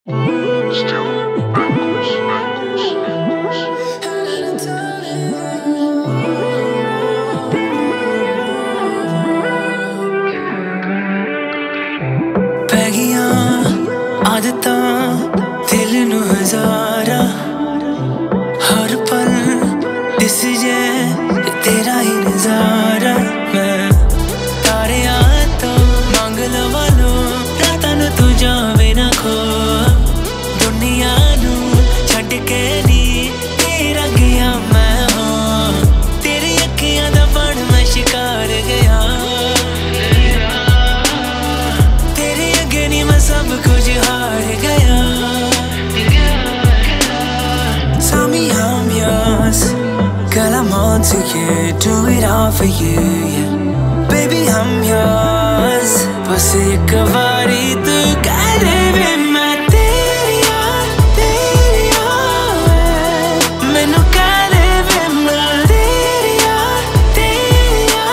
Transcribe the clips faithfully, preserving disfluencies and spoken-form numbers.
Still backwards, backwards, backwards. पै गईयां आदतां दिल नू हज़ारा हर पल दिस जे तेरा ही नज़ारा मैं तारियां तो मंग लवा लो रातां नू तू जावे ना खो दुनिया नू छड्ड के नी तेरा गया मैं हो तेरी अखियां दा बण मैं शिकार गया तेरे अगे नी मैं सब कुछ हार गया Tell me I'm yours Girl I'm on to you Do it all for you yeah. Baby I'm yours बस एक बारी तू कह दे वे मैं तेरिया तेरिया मैनू कह दे वे मैं तेरिया तेरिया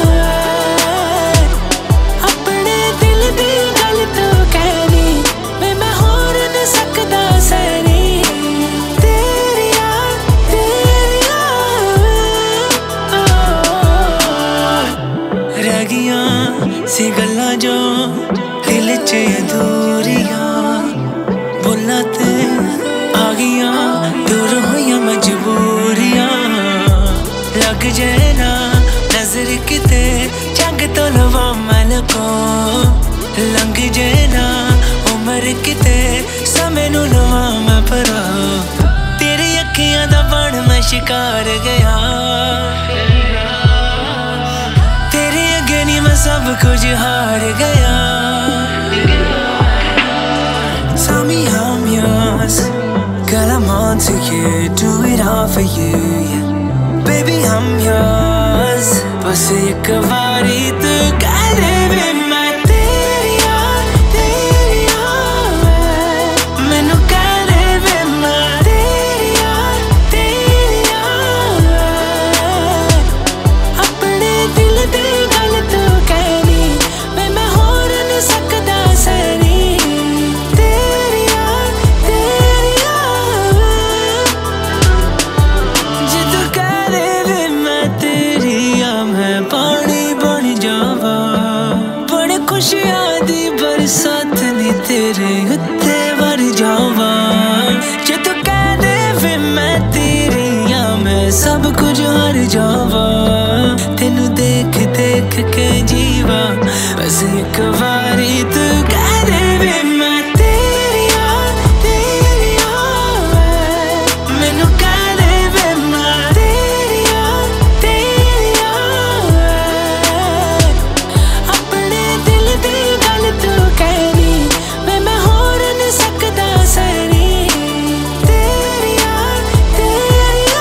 अपने दिल दी गल तू कहनी वे मैं होर नहीं सकदा सैनी तेरिया तेरिया रह गईयां सी गल्लां जो दिल च अधूरियां बोलां ते आ गईयां दूर होइयां मजबूरियां लग जाए ना नजर किते जग तो लवा मन को लंघ जाए ना उम्र किते समय नू लवा मैं भरा तेरी अखियां दा बण मैं शिकार गया तेरे अगे नी मैं सब कुछ हार गया Tell me I'm yours Girl I'm on to you Do it all for you yeah. Baby I'm yours बस एक बारी तू कह दे वे मैं तेरिया तेरिया मैनू कह दे वे मैं तेरिया तेरिया अपने दिल दी गल तू कहनी वे मैं होर नहीं सकदा सैनी तेरिया तेरिया जे तू कह दे वे मैं तेरिया मैं पानी बन जावा बड़े खुशियां दी बरसात नी तेरे उत्ते वर जावा जे तू कह दे वे मैं तेरिया मैं सब कुछ हार जावा तेनू देख देख के जीवा बस एक बारी तू कह दे वे मैं तेरिया तेरिया मैनू कह दे वे मैं तेरिया तेरिया अपने दिल दी गल तू कहनी वे मैं होर नहीं सकदा सैनी तेरिया तेरिया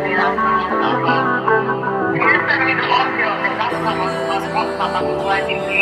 Thank you.